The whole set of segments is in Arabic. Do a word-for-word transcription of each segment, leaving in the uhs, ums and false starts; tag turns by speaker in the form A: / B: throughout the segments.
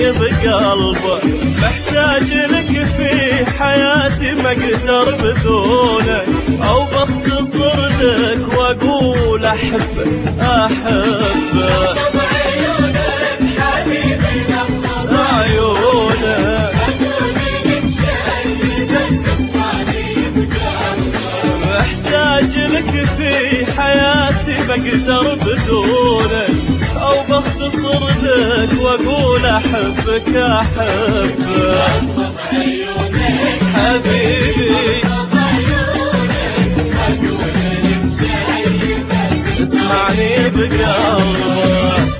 A: اسمعني بقلبه، محتاج لك في حياتي ما اقدر بدونك، او بختصر لك واقول احبك احبك. محتاج لك في حياتي بقدر بدونك، او بختصر لك واقول احبك احبك. حبيبي اسمعني بقلبك.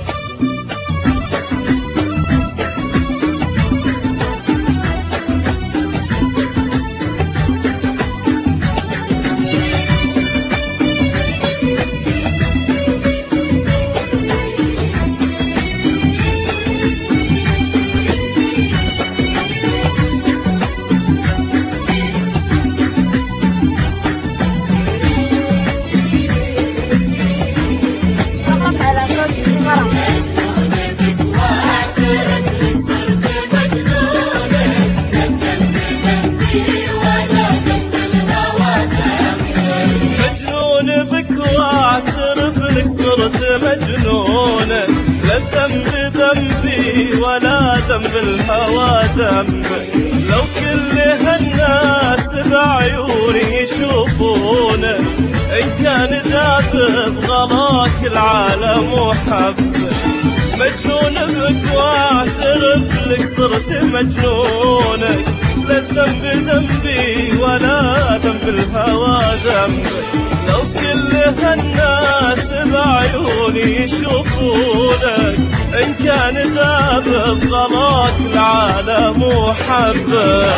A: صرت مجنونة، لا الذنب ذنبي ولا ذنب الهوى ذنبك. لو كل هالناس بعيوني يشوفونه، إن كان ذاب بغلاك العالم وحبك. مجنون بك واعترف لك صرت مجنونك، لا الذنب ذنبي ولا ذنب الهوى ذنبك. لو كل هالناس بعيوني يشوفونك، إن كان ذاب بغلاك العالم وحبك.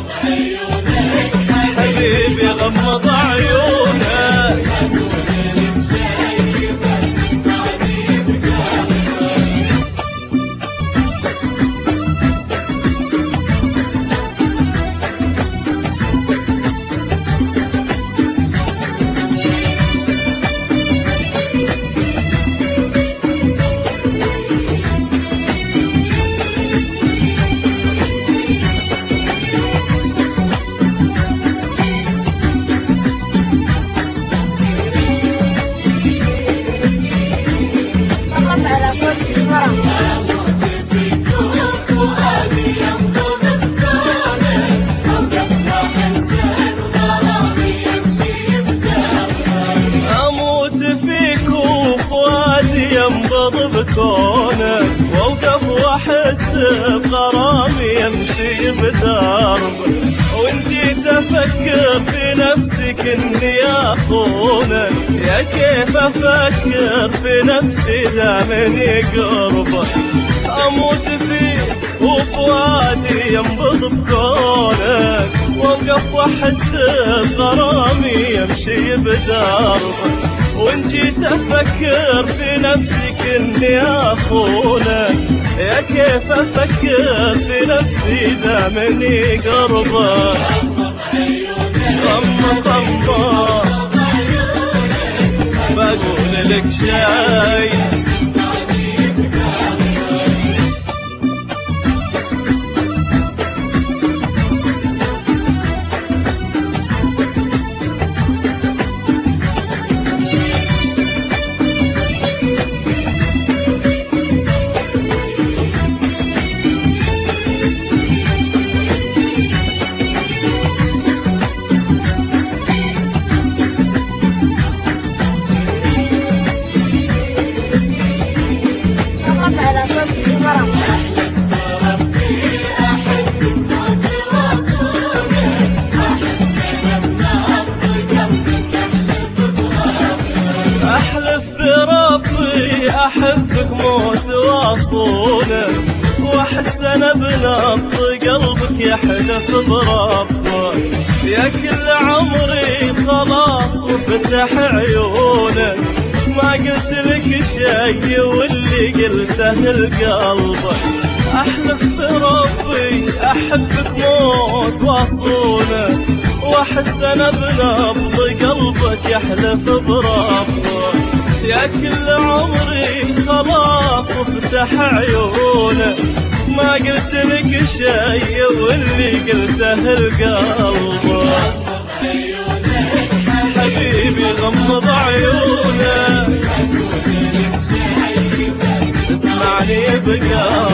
A: حبيبي غمض عيونك، ينبض بكونك، واوقف واحس بغرامي يمشي بدربك. وان جيت افكر في نفسي كني اخونك، يا كيف افكر في نفسي دامني قربك. اموت فيك وفؤادي ينبض بكونك، واوقف واحس بغرامي يمشي بدربك. وان جيت افكر في نفسي كني اخونك، يا كيف افكر في نفسي دامني قربك. غمض غمض بقول لك شي، أحبك موت واصونك، وأحس أنا بنبض قلبك يحلف بربك. يا كل عمري خلاص وفتح عيونك، ما قلت لك شي واللي قلته لقلبك. أحلف بربي أحبك موت واصونك، وأحس أنا بنبض قلبك يحلف بربك. يا كل عمري خلاص وفتح عيونك، ما قلت لك شي واللي قلته القلب. حبيبي غمض عيونك اسمعني بقلب.